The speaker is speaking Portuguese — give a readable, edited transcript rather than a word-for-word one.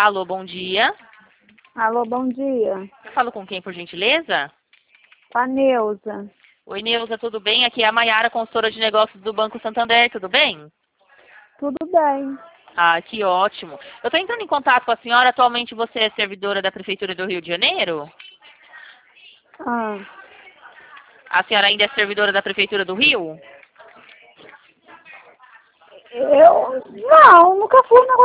Alô, bom dia. Alô, bom dia. Eu falo com quem, por gentileza? Com a Neuza. Oi, Neuza, tudo bem? Aqui é a Maiara, consultora de negócios do Banco Santander, tudo bem? Tudo bem. Ah, que ótimo. Eu estou entrando em contato com a senhora. Atualmente você é servidora da Prefeitura do Rio de Janeiro? Ah, A senhora ainda é servidora da Prefeitura do Rio? eu não, nunca fui